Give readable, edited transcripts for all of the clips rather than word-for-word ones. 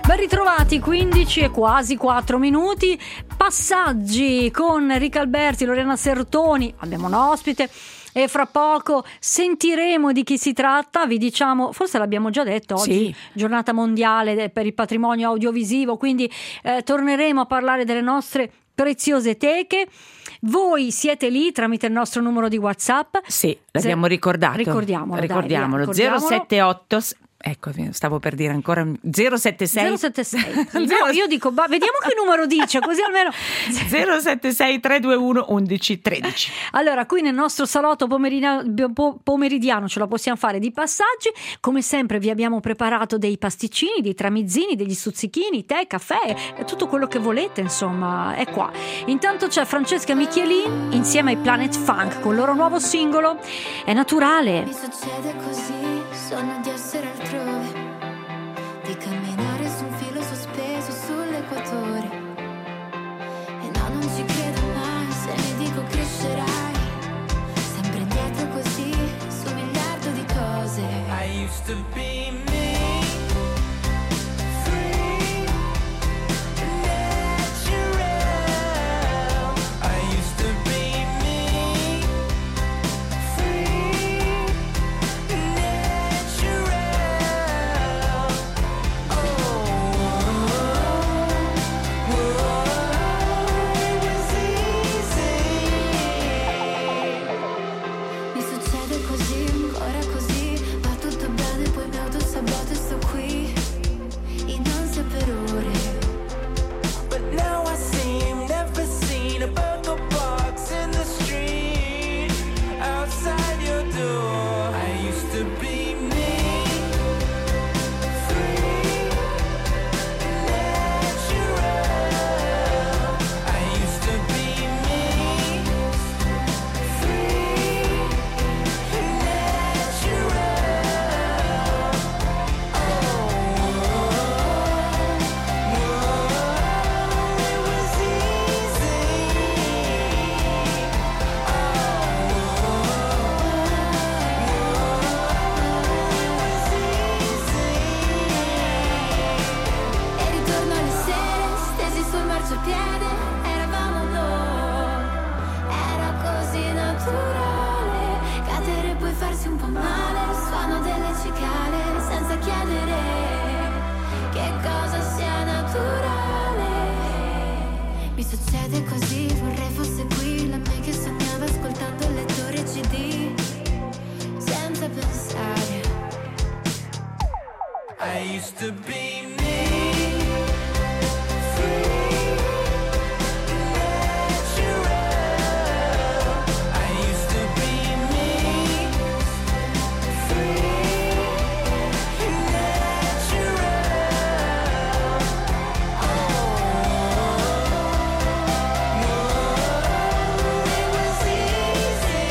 Ben ritrovati, 15 e quasi 4 minuti. Passaggi con Enrica Alberti, Lorena Sertoni. Abbiamo un ospite e fra poco sentiremo di chi si tratta. Vi diciamo, forse l'abbiamo già detto, oggi sì, giornata mondiale per il patrimonio audiovisivo, quindi torneremo a parlare delle nostre preziose teche. Voi siete lì tramite il nostro numero di WhatsApp. sì, l'abbiamo ricordato. Ricordiamolo. 078. Ecco, stavo per dire ancora 076. 076. No, io dico, vediamo che numero dice, così almeno 076 321 1113. Allora, qui nel nostro salotto pomeridiano ce la possiamo fare di passaggi. Come sempre vi abbiamo preparato dei pasticcini, dei tramizzini, degli stuzzichini, tè, caffè, tutto quello che volete, insomma, è qua. Intanto c'è Francesca Michelin insieme ai Planet Funk con il loro nuovo singolo È naturale. Mi succede così, sogno di essere altrove, di camminare su un filo sospeso sull'equatore. E no, non ci credo mai se mi dico crescerai, sempre indietro così, su un miliardo di cose. I used to be me, free, natural. I used to be me, free, natural. Mi succede così, ancora così, va tutto bene, poi mi autosaboto e sto qui, in ansia per ore. But now I seem never seen a burger box in the street outside your door. I used to be me, free, natural. I used to be me, free, natural. It was easy. E ritorno alle sere, stesi sul marciapiede, eravamo noi, era così naturale, cadere e poi farsi un po' male, il suono delle cicale, senza chiedere che cosa sia naturale. Mi succede così, vorrei fosse qui, la me che sognava ascoltando il lettore CD, senza pensare. I used to be me, free, natural. I used to be me, free, natural. It was easy.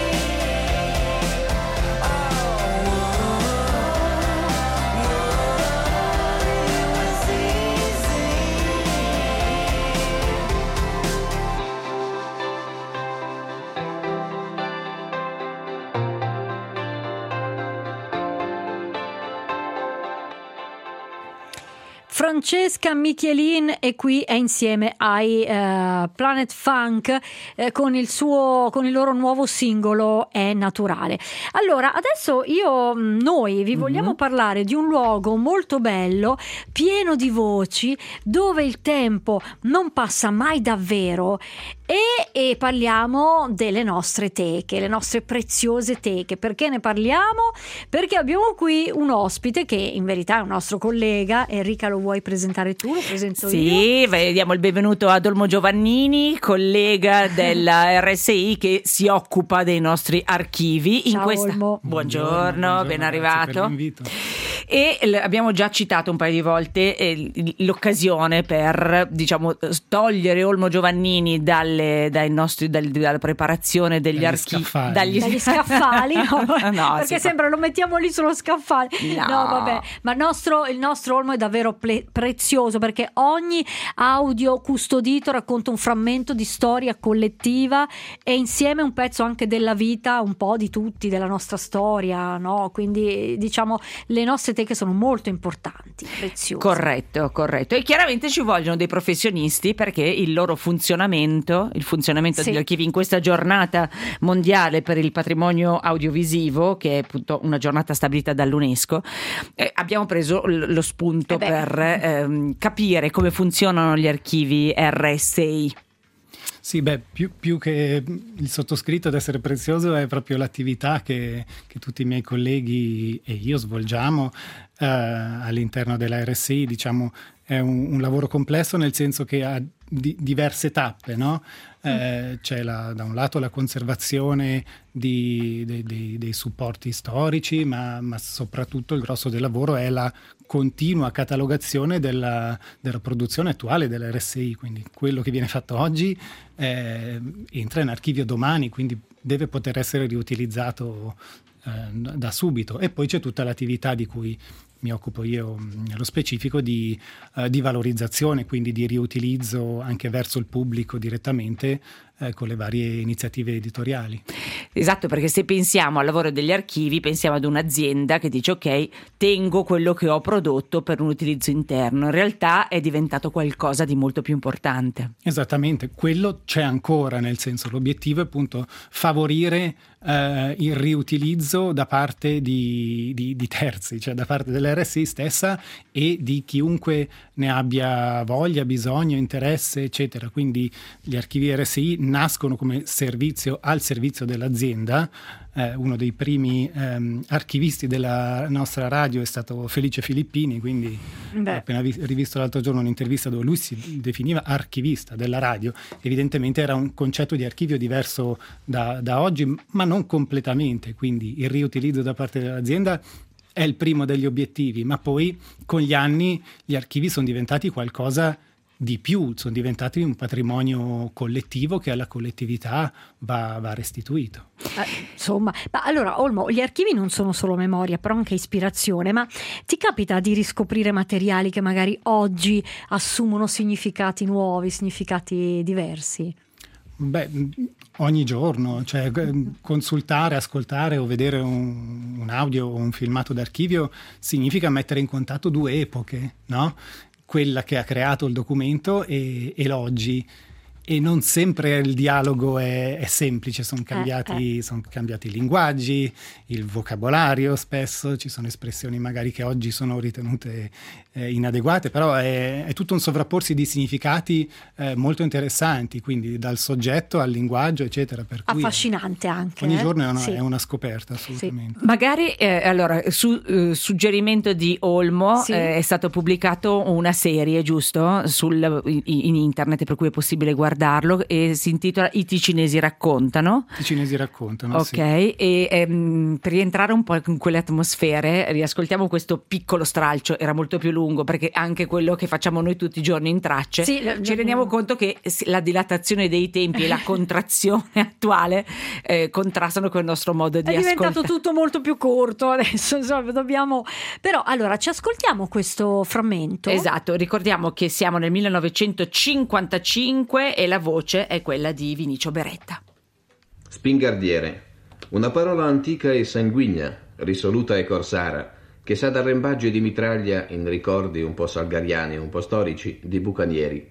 Francesca Michelin e qui è insieme ai Planet Funk con il loro nuovo singolo È naturale. Allora, adesso noi vi vogliamo parlare di un luogo molto bello, pieno di voci, dove il tempo non passa mai davvero e parliamo delle nostre teche, le nostre preziose teche. Perché ne parliamo? Perché abbiamo qui un ospite che in verità è un nostro collega. Enrica, lo vuoi presentare tu? Lo presento io? Sì, diamo il benvenuto ad Olmo Giovannini, collega della RSI che si occupa dei nostri archivi. Ciao, Olmo. Buongiorno, ben arrivato. Grazie per l'invito. E abbiamo già citato un paio di volte l'occasione per, diciamo, togliere Olmo Giovannini dalla preparazione degli archivi, dagli scaffali, no? No, perché sembra lo mettiamo lì sullo scaffale. No, vabbè, ma il nostro Olmo è davvero prezioso, perché ogni audio custodito racconta un frammento di storia collettiva e insieme un pezzo anche della vita, un po' di tutti, della nostra storia, no? Quindi diciamo le nostre te che sono molto importanti, preziosi. Corretto. E chiaramente ci vogliono dei professionisti, perché il loro funzionamento, Sì. degli archivi in questa giornata mondiale per il patrimonio audiovisivo, che è appunto una giornata stabilita dall'UNESCO, abbiamo preso lo spunto per capire come funzionano gli archivi RSI. Sì, più che il sottoscritto ad essere prezioso è proprio l'attività che tutti i miei colleghi e io svolgiamo all'interno della RSI. Diciamo, è un lavoro complesso, nel senso che ha diverse tappe, no? C'è da un lato la conservazione dei supporti storici, ma soprattutto il grosso del lavoro è la continua catalogazione della produzione attuale dell'RSI. Quindi quello che viene fatto oggi entra in archivio domani, quindi deve poter essere riutilizzato da subito. E poi c'è tutta l'attività di cui mi occupo io nello specifico, di valorizzazione, quindi di riutilizzo anche verso il pubblico direttamente, con le varie iniziative editoriali. Esatto, perché se pensiamo al lavoro degli archivi, pensiamo ad un'azienda che dice: ok, tengo quello che ho prodotto per un utilizzo interno. In realtà è diventato qualcosa di molto più importante. Esattamente, quello c'è ancora, nel senso, l'obiettivo è appunto favorire il riutilizzo da parte di terzi, cioè da parte dell'RSI stessa e di chiunque ne abbia voglia, bisogno, interesse, eccetera. Quindi gli archivi RSI nascono come servizio al servizio dell'azienda. Uno dei primi archivisti della nostra radio è stato Felice Filippini, quindi ho appena rivisto l'altro giorno un'intervista dove lui si definiva archivista della radio. Evidentemente era un concetto di archivio diverso da oggi, ma non completamente, quindi il riutilizzo da parte dell'azienda è il primo degli obiettivi, ma poi con gli anni gli archivi sono diventati qualcosa di più, sono diventati un patrimonio collettivo che alla collettività va restituito. Insomma, ma allora Olmo, gli archivi non sono solo memoria, però anche ispirazione, ma ti capita di riscoprire materiali che magari oggi assumono significati nuovi, significati diversi? Ogni giorno, cioè consultare, ascoltare o vedere un audio o un filmato d'archivio significa mettere in contatto due epoche, no? Quella che ha creato il documento e l'oggi, e non sempre il dialogo è semplice, sono cambiati i linguaggi, il vocabolario, spesso ci sono espressioni magari che oggi sono ritenute inadeguate, però è tutto un sovrapporsi di significati molto interessanti, quindi dal soggetto al linguaggio, eccetera. Per cui affascinante anche. Ogni giorno è una scoperta, assolutamente. Sì. Magari allora, su suggerimento di Olmo, è stato pubblicato una serie, giusto, in internet, per cui è possibile guardarlo, e si intitola I Ticinesi raccontano. I Ticinesi raccontano, ok, sì. E per rientrare un po' in quelle atmosfere riascoltiamo questo piccolo stralcio. Era molto più lungo, perché anche quello che facciamo noi tutti i giorni in Tracce, ci rendiamo conto che la dilatazione dei tempi e la contrazione attuale contrastano con il nostro modo di ascoltare. È diventato tutto molto più corto adesso, insomma, dobbiamo. Però allora ci ascoltiamo questo frammento. Esatto, ricordiamo che siamo nel 1955 e la voce è quella di Vinicio Beretta. Spingardiere, una parola antica e sanguigna, risoluta e corsara, che sa d'arrembaggio e di mitraglia in ricordi un po' salgariani, un po' storici, di bucanieri.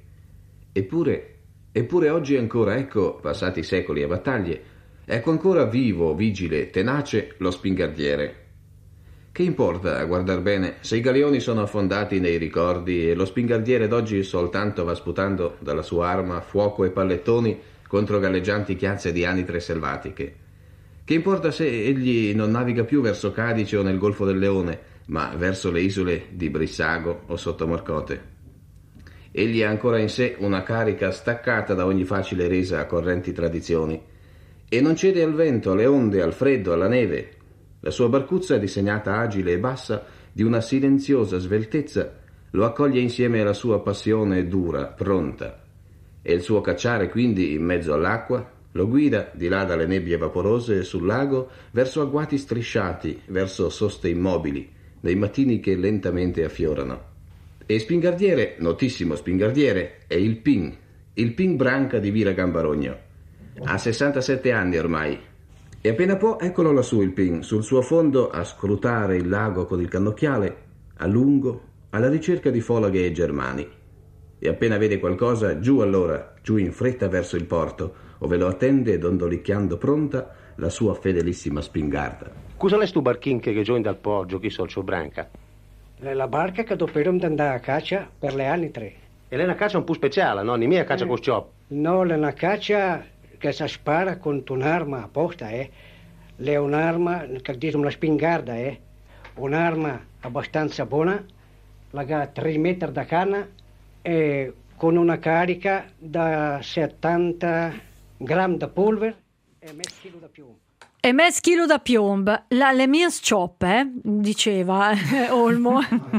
Eppure oggi ancora, ecco, passati secoli e battaglie, ecco ancora vivo, vigile, tenace lo spingardiere. Che importa, a guardar bene, se i galeoni sono affondati nei ricordi e lo spingardiere d'oggi soltanto va sputando dalla sua arma fuoco e pallettoni contro galleggianti chiazze di anitre selvatiche. Che importa se egli non naviga più verso Cadice o nel Golfo del Leone, ma verso le isole di Brissago o Sottomorcote. Egli ha ancora in sé una carica staccata da ogni facile resa a correnti tradizioni e non cede al vento, alle onde, al freddo, alla neve. La sua barcuzza, disegnata agile e bassa, di una silenziosa sveltezza, lo accoglie insieme alla sua passione dura, pronta. E il suo cacciare, quindi, in mezzo all'acqua, lo guida di là dalle nebbie vaporose sul lago verso agguati strisciati, verso soste immobili, nei mattini che lentamente affiorano. E Spingardiere, notissimo Spingardiere, è il Pin Branca di Vira Gambarogno. Ha 67 anni ormai. E appena può, eccolo lassù il pin, sul suo fondo a scrutare il lago con il cannocchiale, a lungo, alla ricerca di folaghe e germani. E appena vede qualcosa, giù allora, giù in fretta verso il porto, ove lo attende, dondolicchiando pronta, la sua fedelissima spingarda. Cosa l'è stu barchin che giù dal Poggio, chi so, c'ho branca? È la barca che dobbiamo andare a caccia per le anni 3. E lei è una caccia un po' speciale, no? Ni mia caccia con sciop. No, è una caccia che si spara con un'arma apposta, È un'arma che dicono la spingarda, Un'arma abbastanza buona, la 3 metri da canna e con una carica da 70 grammi di polvere e mezzo chilo da piombo. E mezzo chilo da piombo, le mie scioppe, diceva Olmo.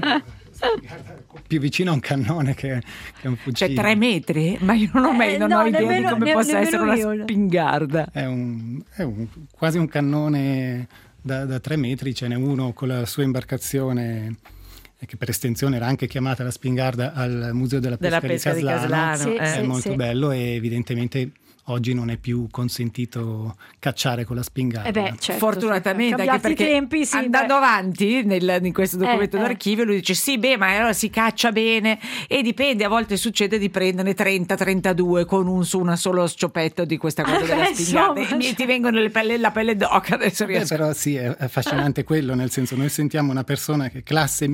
Più vicino a un cannone che a un fucile. Cioè 3 metri? Ma io non ho idea di come possa essere una spingarda. È quasi un cannone da 3 metri, ce n'è uno con la sua imbarcazione che per estensione era anche chiamata la spingarda al Museo della Pesca di Caslano. Sì, è molto sì. bello e evidentemente oggi non è più consentito cacciare con la spingarda. Certo, fortunatamente, sì. anche perché tempi, sì, andando avanti in questo documento d'archivio lui dice sì, ma allora si caccia bene e dipende, a volte succede di prenderne 30-32 con una solo scioppetto di questa cosa della spingarda e ti vengono la pelle d'oca. Adesso riesco. Però sì, è affascinante quello, nel senso noi sentiamo una persona che è classe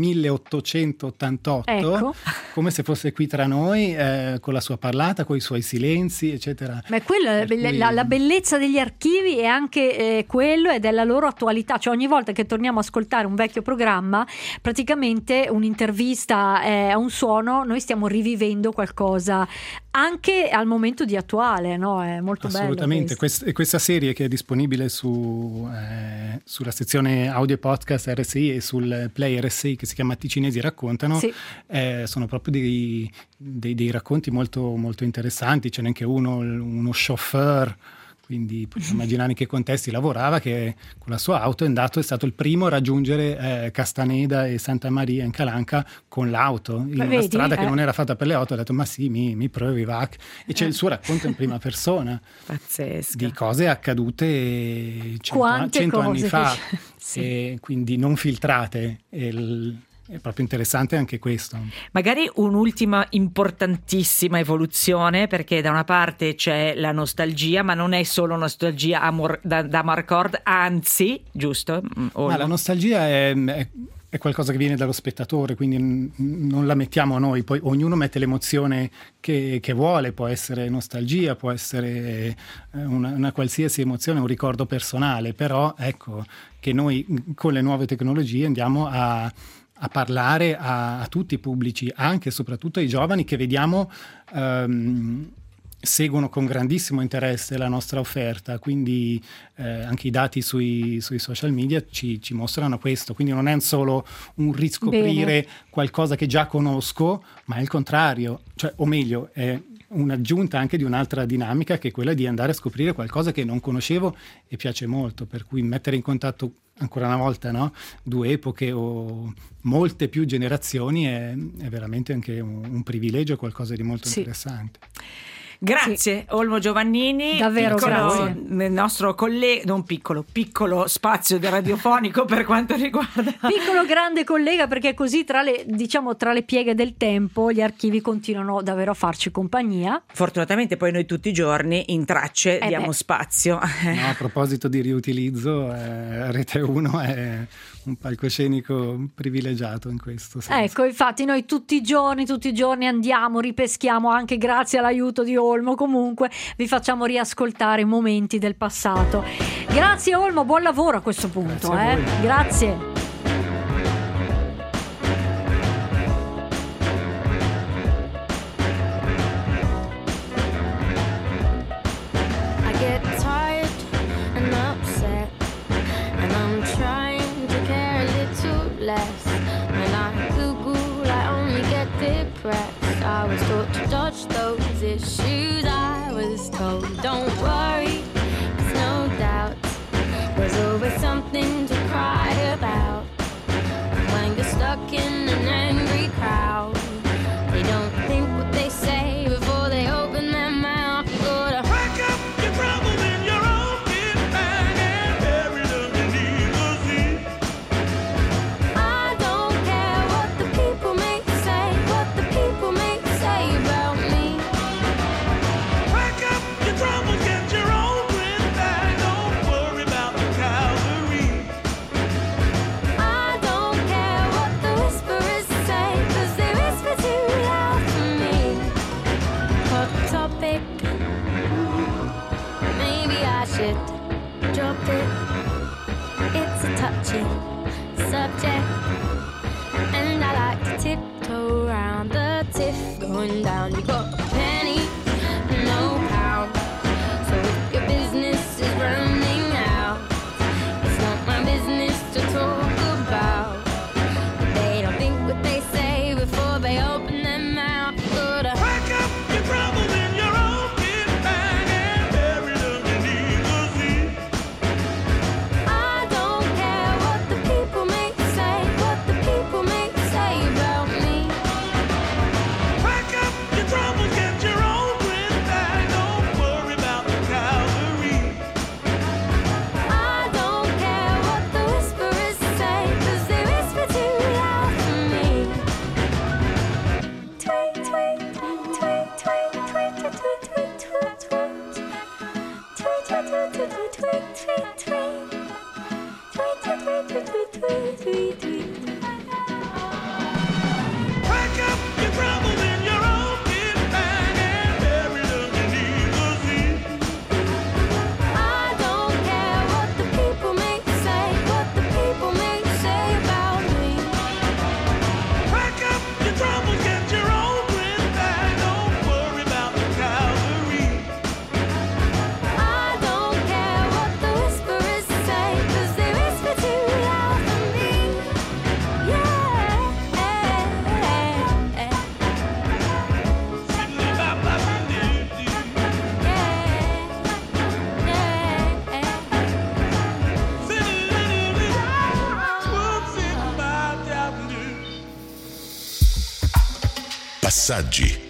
1888, ecco, come se fosse qui tra noi, con la sua parlata, con i suoi silenzi, eccetera. Ma la bellezza degli archivi è anche quello ed è la loro attualità, cioè ogni volta che torniamo a ascoltare un vecchio programma, praticamente un'intervista a un suono, noi stiamo rivivendo qualcosa anche al momento di attuale, no? È molto assolutamente bello. Questa serie che è disponibile sulla sezione audio podcast RSI e sul Play RSI, che si chiama Ticinesi raccontano, sì. Sono proprio dei racconti molto, molto interessanti. Ce n'è anche uno chauffeur, quindi puoi immaginare in che contesti lavorava, che con la sua auto è stato il primo a raggiungere Castaneda e Santa Maria in Calanca con l'auto, in una strada che non era fatta per le auto. Ha detto ma sì, mi provi vac, e c'è il suo racconto in prima persona. Pazzesco. Di cose accadute 100 anni fa, sì. E quindi non filtrate. È proprio interessante anche questo. Magari un'ultima importantissima evoluzione, perché da una parte c'è la nostalgia, ma non è solo nostalgia da Marcord, anzi, giusto? Ma la nostalgia è qualcosa che viene dallo spettatore, quindi non la mettiamo a noi, poi ognuno mette l'emozione che vuole, può essere nostalgia, può essere una qualsiasi emozione, un ricordo personale, però ecco che noi con le nuove tecnologie andiamo a parlare a tutti i pubblici, anche e soprattutto ai giovani che vediamo seguono con grandissimo interesse la nostra offerta, quindi anche i dati sui social media ci mostrano questo, quindi non è solo un riscoprire qualcosa che già conosco, ma è il contrario, cioè, o meglio è un'aggiunta anche di un'altra dinamica, che è quella di andare a scoprire qualcosa che non conoscevo e piace molto, per cui mettere in contatto ancora una volta, no? 2 epoche o molte più generazioni è veramente anche un privilegio, qualcosa di molto interessante. Grazie Olmo Giovannini, davvero grazie. Nel nostro collega, non piccolo spazio radiofonico per quanto riguarda piccolo grande collega, perché così tra le pieghe del tempo gli archivi continuano davvero a farci compagnia. Fortunatamente poi noi tutti i giorni in tracce diamo spazio. No, a proposito di riutilizzo, Rete 1 è un palcoscenico privilegiato in questo senso. Ecco, infatti noi tutti i giorni andiamo, ripeschiamo, anche grazie all'aiuto di Olmo, comunque vi facciamo riascoltare momenti del passato. Grazie Olmo, buon lavoro a questo punto. Grazie. I was taught to dodge those issues. I was told, don't worry, there's no doubt there's always something to cry about. When you're stuck in an angry crowd, they don't think what they say before they open their mouth. You gotta pack up your troubles in your own kit bag going down. You got penny, no pound. So if your business is running out, it's not my business to talk about. They don't think what they say before they open their mouth. You gotta pack up your troubles in your own kit bag and bury them beneath the sea. I don't care what the people may say, what the people may say about me. Pack up your troubles, get your own grip bag, don't worry about the cavalry. I don't care what the whisperers say, 'cause they whisper too loud for me. Tweet, tweet, tweet, tweet, tweet, tweet, tweet, tweet, tweet, tweet. Tweet, tweet, tweet, tweet, tweet, tweet, tweet. Tweet, tweet, tweet, tweet, tweet, tweet, tweet. Pack up your troubles in your own kit bag and bury them beneath the sea. I don't care what the people may say, what the people may say about me. Pack up your troubles, get your own grip bag, don't worry about the cavalry. I don't care what the whisperers say, 'cause they whisper too loud for me. Yeah. Passaggi.